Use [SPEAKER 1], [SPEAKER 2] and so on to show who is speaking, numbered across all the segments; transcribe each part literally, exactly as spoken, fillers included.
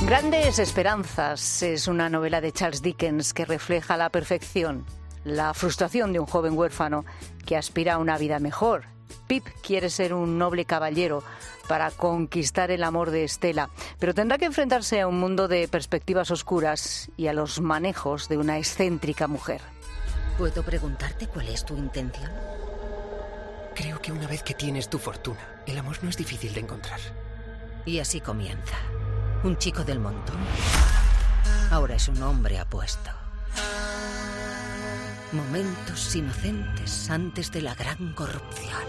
[SPEAKER 1] Grandes esperanzas es una novela de Charles Dickens que refleja a la perfección la frustración de un joven huérfano que aspira a una vida mejor. Pip quiere ser un noble caballero para conquistar el amor de Estela, pero tendrá que enfrentarse a un mundo de perspectivas oscuras y a los manejos de una excéntrica mujer.
[SPEAKER 2] ¿Puedo preguntarte cuál es tu intención?
[SPEAKER 3] Creo que una vez que tienes tu fortuna, el amor no es difícil de encontrar.
[SPEAKER 2] Y así comienza. Un chico del montón. Ahora es un hombre apuesto. Momentos inocentes antes de la gran corrupción.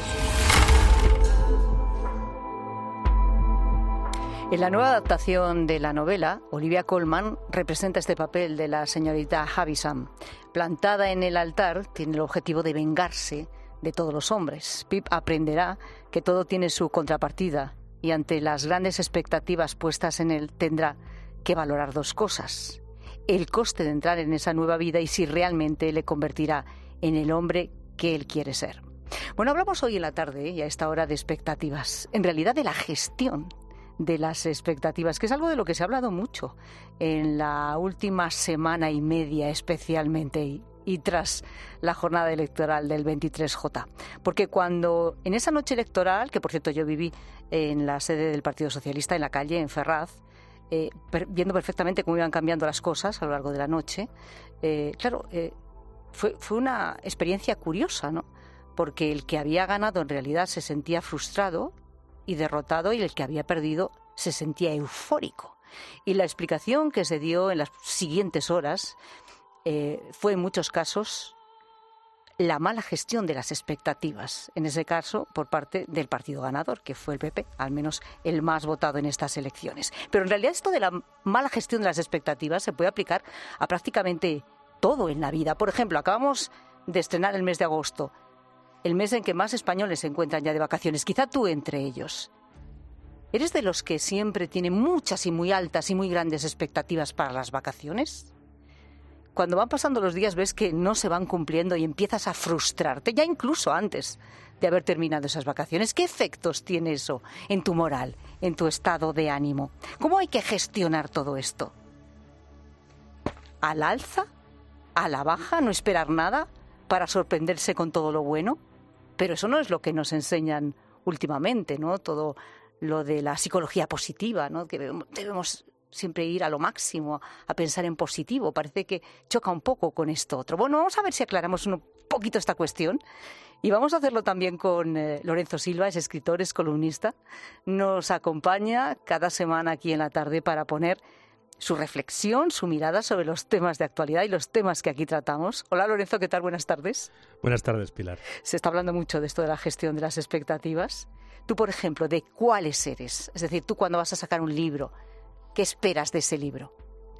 [SPEAKER 1] En la nueva adaptación de la novela, Olivia Colman representa este papel de la señorita Havisham. Plantada en el altar, tiene el objetivo de vengarse de todos los hombres. Pip aprenderá que todo tiene su contrapartida y ante las grandes expectativas puestas en él tendrá que valorar dos cosas: el coste de entrar en esa nueva vida y si realmente le convertirá en el hombre que él quiere ser. Bueno, hablamos hoy en la tarde y a esta hora de expectativas, en realidad de la gestión de las expectativas, que es algo de lo que se ha hablado mucho en la última semana y media especialmente y, y tras la jornada electoral del veintitrés J. Porque cuando en esa noche electoral, que por cierto yo viví en la sede del Partido Socialista, en la calle, en Ferraz, eh, per, viendo perfectamente cómo iban cambiando las cosas a lo largo de la noche, eh, claro, eh, fue, fue una experiencia curiosa, ¿no? Porque el que había ganado en realidad se sentía frustrado y derrotado, y el que había perdido se sentía eufórico. Y la explicación que se dio en las siguientes horas eh, fue en muchos casos la mala gestión de las expectativas, en ese caso por parte del partido ganador, que fue el P P, al menos el más votado en estas elecciones. Pero en realidad esto de la mala gestión de las expectativas se puede aplicar a prácticamente todo en la vida. Por ejemplo, acabamos de estrenar el mes de agosto, el mes en que más españoles se encuentran ya de vacaciones, quizá tú entre ellos. ¿Eres de los que siempre tiene muchas y muy altas y muy grandes expectativas para las vacaciones? Cuando van pasando los días ves que no se van cumpliendo y empiezas a frustrarte, ya incluso antes de haber terminado esas vacaciones. ¿Qué efectos tiene eso en tu moral, en tu estado de ánimo? ¿Cómo hay que gestionar todo esto? ¿Al alza? ¿A la baja? ¿No esperar nada para sorprenderse con todo lo bueno? Pero eso no es lo que nos enseñan últimamente, ¿no? Todo lo de la psicología positiva, ¿no? Que debemos siempre ir a lo máximo, a pensar en positivo. Parece que choca un poco con esto otro. Bueno, vamos a ver si aclaramos un poquito esta cuestión. Y vamos a hacerlo también con eh, Lorenzo Silva, es escritor, es columnista. Nos acompaña cada semana aquí en la tarde para poner su reflexión, su mirada sobre los temas de actualidad y los temas que aquí tratamos. Hola Lorenzo, ¿qué tal? Buenas tardes.
[SPEAKER 4] Buenas tardes, Pilar.
[SPEAKER 1] Se está hablando mucho de esto de la gestión de las expectativas. Tú, por ejemplo, ¿de cuáles eres? Es decir, tú cuando vas a sacar un libro, ¿qué esperas de ese libro?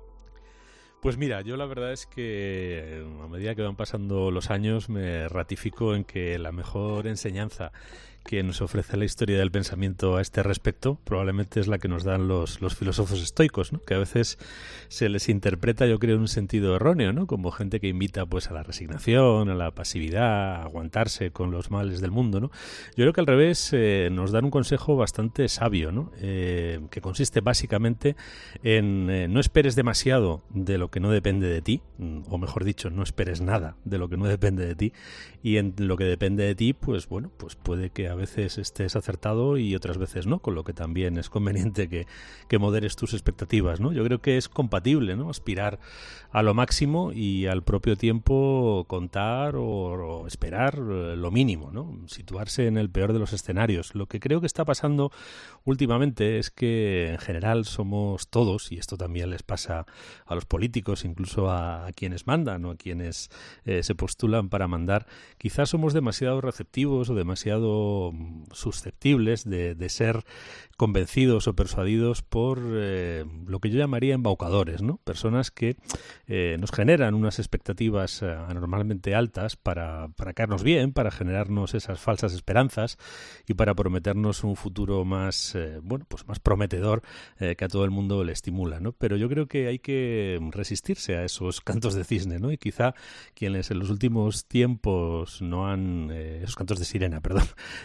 [SPEAKER 4] Pues mira, yo la verdad es que a medida que van pasando los años me ratifico en que la mejor enseñanza que nos ofrece la historia del pensamiento a este respecto probablemente es la que nos dan los, los filósofos estoicos, ¿no? Que a veces se les interpreta, yo creo, en un sentido erróneo, ¿no? Como gente que invita pues a la resignación, a la pasividad, a aguantarse con los males del mundo, ¿no? Yo creo que al revés eh, nos dan un consejo bastante sabio, ¿no? Eh, que consiste básicamente en eh, no esperes demasiado de lo que no depende de ti, o mejor dicho, no esperes nada de lo que no depende de ti, y en lo que depende de ti, pues bueno, pues puede que a veces estés acertado y otras veces no, con lo que también es conveniente que, que moderes tus expectativas, ¿no? Yo creo que es compatible, ¿no? Aspirar a lo máximo y al propio tiempo contar o, o esperar lo mínimo, ¿no? Situarse en el peor de los escenarios. Lo que creo que está pasando últimamente es que en general somos todos, y esto también les pasa a los políticos, incluso a, a quienes mandan o a quienes eh, se postulan para mandar, quizás somos demasiado receptivos o demasiado susceptibles de, de ser convencidos o persuadidos por eh, lo que yo llamaría embaucadores, ¿no? Personas que eh, nos generan unas expectativas eh, anormalmente altas para, para caernos bien, para generarnos esas falsas esperanzas y para prometernos un futuro más, eh, bueno, pues más prometedor eh, que a todo el mundo le estimula, ¿no? Pero yo creo que hay que resistirse a esos cantos de cisne, ¿no? Y quizá quienes en los últimos tiempos no han, eh, esos cantos de sirena, perdón,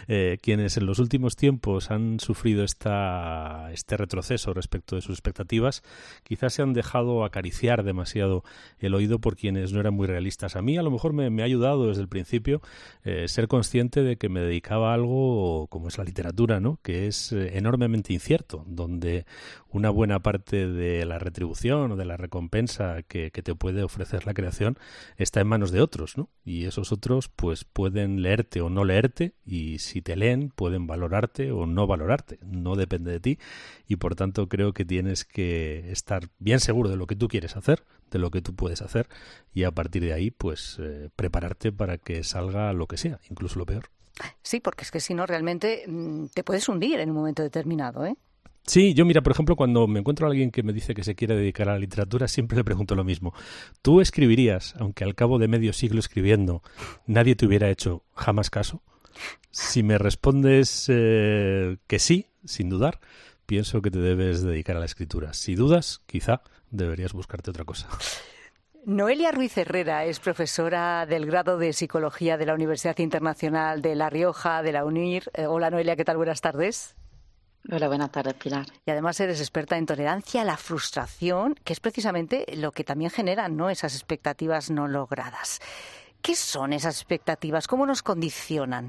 [SPEAKER 4] Eh, quienes en los últimos tiempos han sufrido esta, este retroceso respecto de sus expectativas, quizás se han dejado acariciar demasiado el oído por quienes no eran muy realistas. A mí a lo mejor me, me ha ayudado desde el principio eh, ser consciente de que me dedicaba a algo como es la literatura, ¿no? Que es eh, enormemente incierto, donde una buena parte de la retribución o de la recompensa que, que te puede ofrecer la creación está en manos de otros, ¿no? Y esos otros pues pueden leerte o no leerte, y si te leen pueden valorarte o no valorarte, no depende de ti, y por tanto creo que tienes que estar bien seguro de lo que tú quieres hacer, de lo que tú puedes hacer, y a partir de ahí pues eh, prepararte para que salga lo que sea, incluso lo peor.
[SPEAKER 1] Sí, porque es que si no realmente mmm, te puedes hundir en un momento determinado, ¿eh?
[SPEAKER 4] Sí, yo mira, por ejemplo, cuando me encuentro a alguien que me dice que se quiere dedicar a la literatura, siempre le pregunto lo mismo. ¿Tú escribirías, aunque al cabo de medio siglo escribiendo nadie te hubiera hecho jamás caso? Si me respondes eh, que sí, sin dudar, pienso que te debes dedicar a la escritura. Si dudas, quizá deberías buscarte otra cosa.
[SPEAKER 1] Noelia Ruiz Herrera es profesora del grado de Psicología de la Universidad Internacional de La Rioja, de la UNIR. Eh, hola Noelia, ¿qué tal? Buenas tardes.
[SPEAKER 5] Hola, buenas tardes, Pilar.
[SPEAKER 1] Y además eres experta en tolerancia a la frustración, que es precisamente lo que también generan, ¿no?, esas expectativas no logradas. ¿Qué son esas expectativas? ¿Cómo nos condicionan?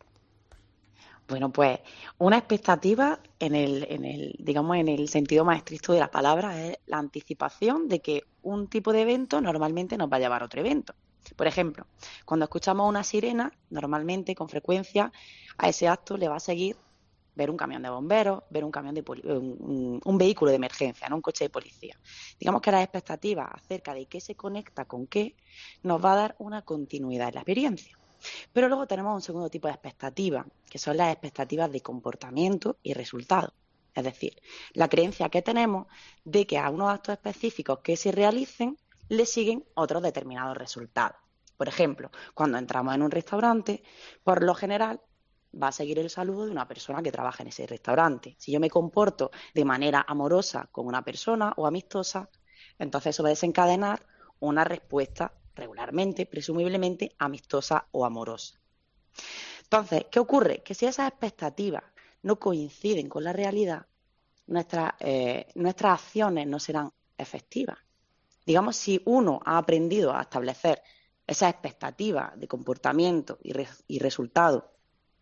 [SPEAKER 5] Bueno, pues una expectativa, en el, en el, digamos, en el sentido más estricto de la palabra, es la anticipación de que un tipo de evento normalmente nos va a llevar a otro evento. Por ejemplo, cuando escuchamos una sirena, normalmente, con frecuencia, a ese acto le va a seguir ver un camión de bomberos, ver un camión de poli- un, un vehículo de emergencia, no un coche de policía. Digamos que las expectativas acerca de qué se conecta con qué nos va a dar una continuidad en la experiencia. Pero luego tenemos un segundo tipo de expectativas, que son las expectativas de comportamiento y resultado. Es decir, la creencia que tenemos de que a unos actos específicos que se realicen le siguen otros determinados resultados. Por ejemplo, cuando entramos en un restaurante, por lo general va a seguir el saludo de una persona que trabaja en ese restaurante. Si yo me comporto de manera amorosa con una persona o amistosa, entonces eso va a desencadenar una respuesta regularmente, presumiblemente amistosa o amorosa. Entonces, ¿qué ocurre? Que si esas expectativas no coinciden con la realidad, nuestras, eh, nuestras acciones no serán efectivas. Digamos, si uno ha aprendido a establecer esas expectativas de comportamiento y, re- y resultado,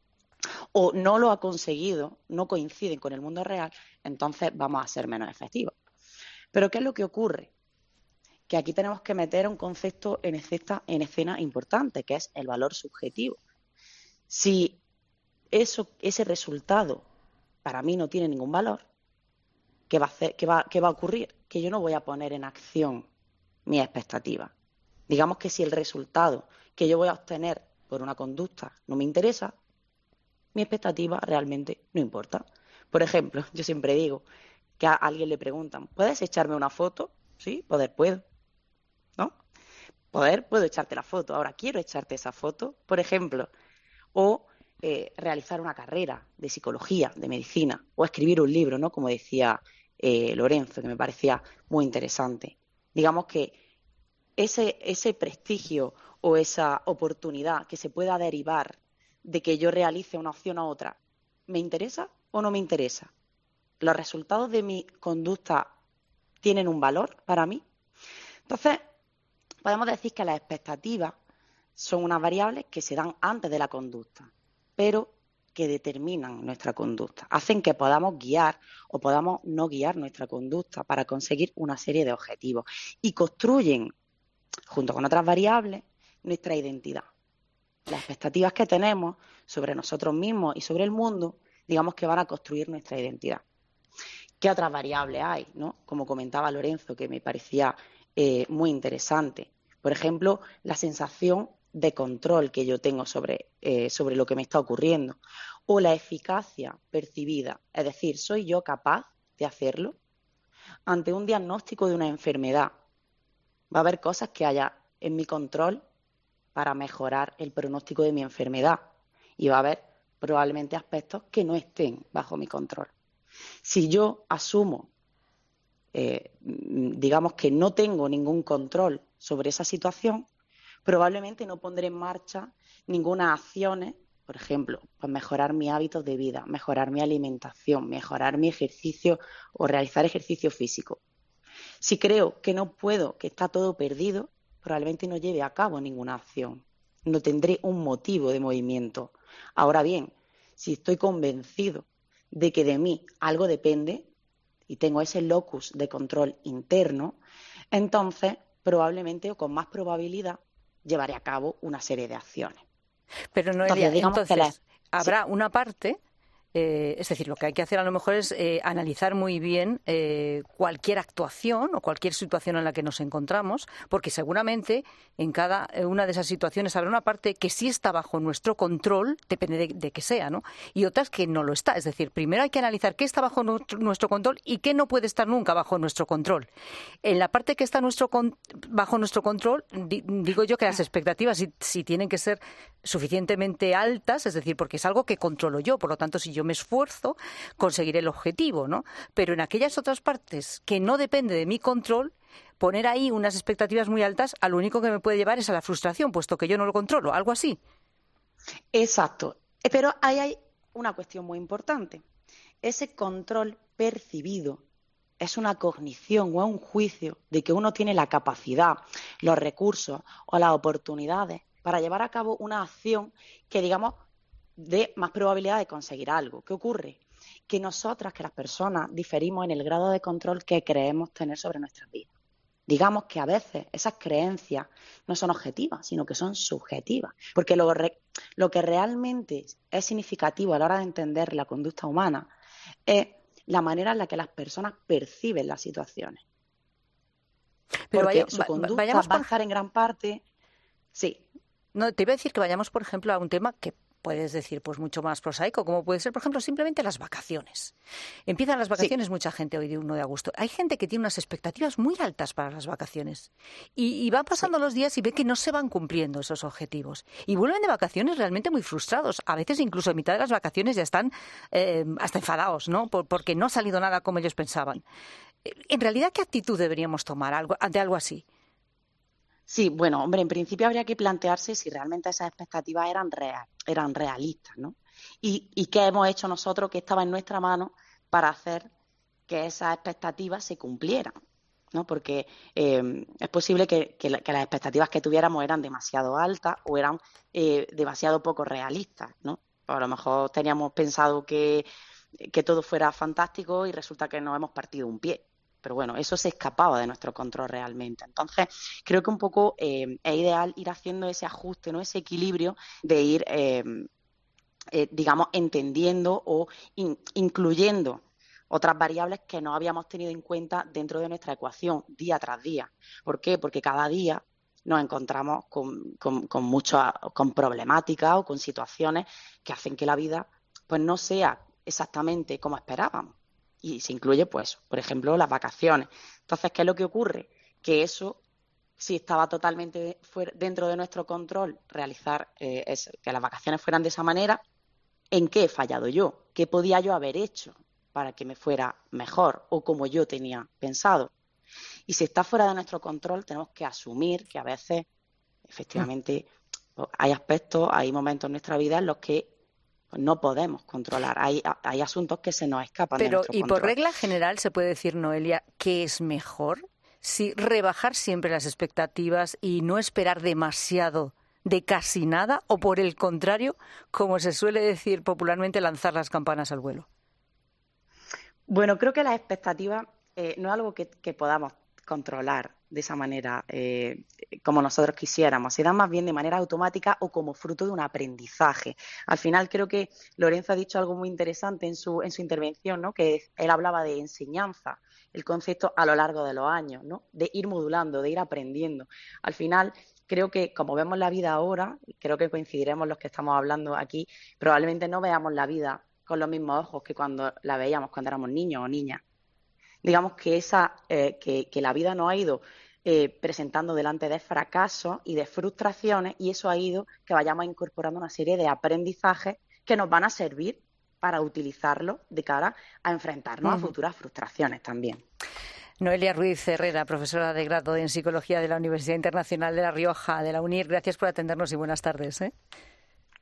[SPEAKER 5] o no lo ha conseguido, no coinciden con el mundo real, entonces vamos a ser menos efectivos. Pero ¿qué es lo que ocurre? Que aquí tenemos que meter un concepto en escena, en escena importante, que es el valor subjetivo. Si eso, ese resultado para mí no tiene ningún valor, ¿qué va a hacer, qué va, qué va a ocurrir? Que yo no voy a poner en acción mis expectativas. Digamos que si el resultado que yo voy a obtener por una conducta no me interesa, mi expectativa realmente no importa. Por ejemplo, yo siempre digo que a alguien le preguntan, ¿puedes echarme una foto? Sí, poder puedo, ¿no? Poder, puedo echarte la foto. Ahora, quiero echarte esa foto, por ejemplo, o eh, realizar una carrera de psicología, de medicina, o escribir un libro, ¿no? Como decía eh, Lorenzo, que me parecía muy interesante. Digamos que ese, ese prestigio o esa oportunidad que se pueda derivar de que yo realice una opción a otra, ¿me interesa o no me interesa? ¿Los resultados de mi conducta tienen un valor para mí? Entonces, podemos decir que las expectativas son unas variables que se dan antes de la conducta, pero que determinan nuestra conducta, hacen que podamos guiar o podamos no guiar nuestra conducta para conseguir una serie de objetivos y construyen, junto con otras variables, nuestra identidad. Las expectativas que tenemos sobre nosotros mismos y sobre el mundo, digamos que van a construir nuestra identidad. ¿Qué otras variables hay, ¿no? Como comentaba Lorenzo, que me parecía eh, muy interesante. Por ejemplo, la sensación de control que yo tengo sobre, eh, sobre lo que me está ocurriendo. O la eficacia percibida. Es decir, ¿soy yo capaz de hacerlo? Ante un diagnóstico de una enfermedad, va a haber cosas que haya en mi control para mejorar el pronóstico de mi enfermedad. Y va a haber probablemente aspectos que no estén bajo mi control. Si yo asumo, eh, digamos que no tengo ningún control sobre esa situación, probablemente no pondré en marcha ninguna acción Por ejemplo, pues mejorar mis hábitos de vida, mejorar mi alimentación, mejorar mi ejercicio o realizar ejercicio físico. Si creo que no puedo, que está todo perdido, probablemente no lleve a cabo ninguna acción. No tendré un motivo de movimiento. Ahora bien, si estoy convencido de que de mí algo depende y tengo ese locus de control interno, entonces probablemente o con más probabilidad llevaré a cabo una serie de acciones.
[SPEAKER 1] Pero Noelia, entonces, entonces
[SPEAKER 5] la...
[SPEAKER 1] habrá
[SPEAKER 5] sí.
[SPEAKER 1] una parte... Eh, es decir, lo que hay que hacer a lo mejor es eh, analizar muy bien eh, cualquier actuación o cualquier situación en la que nos encontramos, porque seguramente en cada una de esas situaciones habrá una parte que sí está bajo nuestro control, depende de, de qué sea, ¿no? Y otras que no lo está. Es decir, primero hay que analizar qué está bajo nuestro, nuestro control y qué no puede estar nunca bajo nuestro control. En la parte que está nuestro con, bajo nuestro control, di, digo yo que las expectativas si, si tienen que ser suficientemente altas, es decir, porque es algo que controlo yo, por lo tanto, si yo me esfuerzo, conseguiré el objetivo, ¿no? Pero en aquellas otras partes que no depende de mi control, poner ahí unas expectativas muy altas, a lo único que me puede llevar es a la frustración, puesto que yo no lo controlo, algo así.
[SPEAKER 5] Exacto. Pero ahí hay una cuestión muy importante. Ese control percibido es una cognición o es un juicio de que uno tiene la capacidad, los recursos o las oportunidades para llevar a cabo una acción que, digamos, dé más probabilidad de conseguir algo. ¿Qué ocurre? Que nosotras, que las personas, diferimos en el grado de control que creemos tener sobre nuestras vidas. Digamos que a veces esas creencias no son objetivas, sino que son subjetivas. Porque lo, re, lo que realmente es significativo a la hora de entender la conducta humana es la manera en la que las personas perciben las situaciones.
[SPEAKER 1] Pero
[SPEAKER 5] Porque
[SPEAKER 1] vaya,
[SPEAKER 5] su conducta
[SPEAKER 1] vayamos
[SPEAKER 5] va a
[SPEAKER 1] por...
[SPEAKER 5] estar en gran parte... Sí.
[SPEAKER 1] No, te iba a decir que vayamos, por ejemplo, a un tema que puedes decir pues mucho más prosaico, como puede ser, por ejemplo, simplemente las vacaciones. Empiezan las vacaciones, sí. Mucha gente hoy de uno de agosto. Hay gente que tiene unas expectativas muy altas para las vacaciones y, y van pasando sí. los días y ve que no se van cumpliendo esos objetivos. Y vuelven de vacaciones realmente muy frustrados. A veces incluso en mitad de las vacaciones ya están eh, hasta enfadados, ¿no? Por, porque no ha salido nada como ellos pensaban. En realidad, ¿qué actitud deberíamos tomar algo, ante algo así?
[SPEAKER 5] Sí, bueno, hombre, en principio habría que plantearse si realmente esas expectativas eran, real, eran realistas, ¿no? Y, y qué hemos hecho nosotros que estaba en nuestra mano para hacer que esas expectativas se cumplieran, ¿no? Porque eh, es posible que, que, la, que las expectativas que tuviéramos eran demasiado altas o eran eh, demasiado poco realistas, ¿no? A lo mejor teníamos pensado que, que todo fuera fantástico y resulta que nos hemos partido un pie. Pero bueno, eso se escapaba de nuestro control realmente. Entonces, creo que un poco eh, es ideal ir haciendo ese ajuste, ¿no? Ese equilibrio de ir, eh, eh, digamos, entendiendo o in, incluyendo otras variables que no habíamos tenido en cuenta dentro de nuestra ecuación día tras día. ¿Por qué? Porque cada día nos encontramos con, con, con muchas con problemáticas o con situaciones que hacen que la vida pues no sea exactamente como esperábamos. Y se incluye, pues, por ejemplo, las vacaciones. Entonces, ¿qué es lo que ocurre? Que eso, si estaba totalmente fuera, dentro de nuestro control, realizar eh, es, que las vacaciones fueran de esa manera, ¿en qué he fallado yo? ¿Qué podía yo haber hecho para que me fuera mejor o como yo tenía pensado? Y si está fuera de nuestro control, tenemos que asumir que a veces, efectivamente, hay aspectos, hay momentos en nuestra vida en los que no podemos controlar. Hay, hay asuntos que se nos escapan
[SPEAKER 1] Pero,
[SPEAKER 5] de nuestro
[SPEAKER 1] y
[SPEAKER 5] control.
[SPEAKER 1] Por regla general se puede decir, Noelia, que es mejor si rebajar siempre las expectativas y no esperar demasiado de casi nada, o por el contrario, como se suele decir popularmente, lanzar las campanas al vuelo.
[SPEAKER 5] Bueno, creo que las expectativas eh, no es algo que, que podamos controlar de esa manera eh, como nosotros quisiéramos, se dan más bien de manera automática o como fruto de un aprendizaje. Al final creo que Lorenzo ha dicho algo muy interesante en su, en su intervención, ¿no? Que él hablaba de enseñanza, el concepto a lo largo de los años, ¿no? De ir modulando, de ir aprendiendo. Al final creo que como vemos la vida ahora, creo que coincidiremos los que estamos hablando aquí, probablemente no veamos la vida con los mismos ojos que cuando la veíamos cuando éramos niños o niñas. Digamos que esa eh, que, que la vida nos ha ido eh, presentando delante de fracasos y de frustraciones, y eso ha ido que vayamos incorporando una serie de aprendizajes que nos van a servir para utilizarlo de cara a enfrentarnos uh-huh. a futuras frustraciones también.
[SPEAKER 1] Noelia Ruiz Herrera, profesora de grado en Psicología de la Universidad Internacional de La Rioja, de la UNIR, gracias por atendernos y buenas tardes, ¿eh?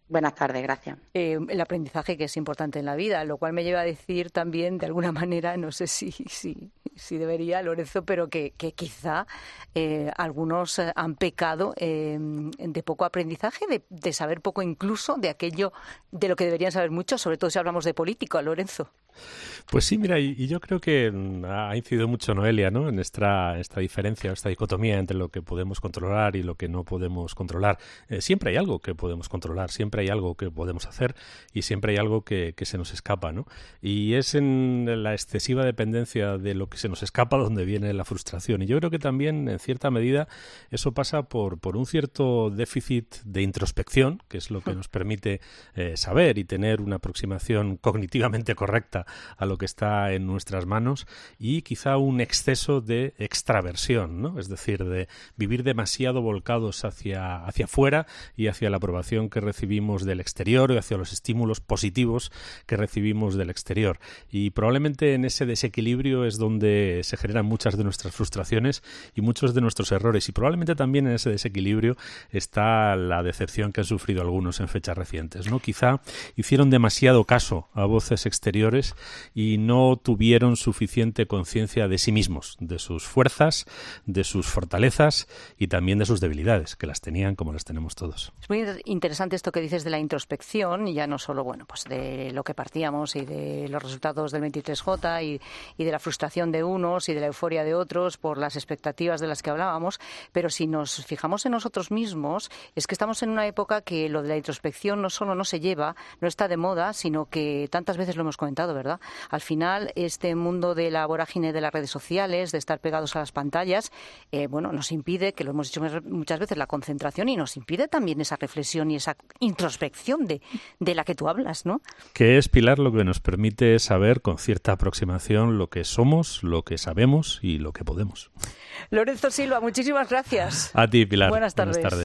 [SPEAKER 5] Buenas tardes, gracias.
[SPEAKER 1] Eh, el aprendizaje que es importante en la vida, lo cual me lleva a decir también, de alguna manera, no sé si, si, si debería, Lorenzo, pero que, que quizá eh, algunos han pecado eh, de poco aprendizaje, de, de saber poco incluso de aquello de lo que deberían saber mucho, sobre todo si hablamos de política, Lorenzo.
[SPEAKER 4] Pues sí, mira, y, y yo creo que ha incidido mucho Noelia, ¿no?, en esta, esta diferencia, esta dicotomía entre lo que podemos controlar y lo que no podemos controlar. Eh, siempre hay algo que podemos controlar, siempre hay algo que podemos hacer y siempre hay algo que, que se nos escapa, ¿no? Y es en la excesiva dependencia de lo que se nos escapa donde viene la frustración. Y yo creo que también, en cierta medida, eso pasa por, por un cierto déficit de introspección, que es lo que nos permite eh, saber y tener una aproximación cognitivamente correcta a lo que está en nuestras manos, y quizá un exceso de extraversión, ¿no? Es decir, de vivir demasiado volcados hacia, hacia afuera y hacia la aprobación que recibimos del exterior y hacia los estímulos positivos que recibimos del exterior. Y probablemente en ese desequilibrio es donde se generan muchas de nuestras frustraciones y muchos de nuestros errores, y probablemente también en ese desequilibrio está la decepción que han sufrido algunos en fechas recientes, ¿no? Quizá hicieron demasiado caso a voces exteriores y no tuvieron suficiente conciencia de sí mismos, de sus fuerzas, de sus fortalezas y también de sus debilidades, que las tenían como las tenemos todos.
[SPEAKER 1] Es muy interesante esto que dices de la introspección, y ya no solo, bueno, pues de lo que partíamos y de los resultados del veintitrés J y, y de la frustración de unos y de la euforia de otros por las expectativas de las que hablábamos, pero si nos fijamos en nosotros mismos, es que estamos en una época que lo de la introspección no solo no se lleva, no está de moda, sino que tantas veces lo hemos comentado, ¿verdad? Al final, este mundo de la vorágine de las redes sociales, de estar pegados a las pantallas, eh, bueno, nos impide, que lo hemos dicho muchas veces, la concentración, y nos impide también esa reflexión y esa introspección de, de la que tú hablas, ¿no?
[SPEAKER 4] Que es, Pilar, lo que nos permite saber con cierta aproximación lo que somos, lo que sabemos y lo que podemos.
[SPEAKER 1] Lorenzo Silva, muchísimas gracias.
[SPEAKER 4] A ti, Pilar.
[SPEAKER 1] Buenas tardes.
[SPEAKER 4] Buenas tardes.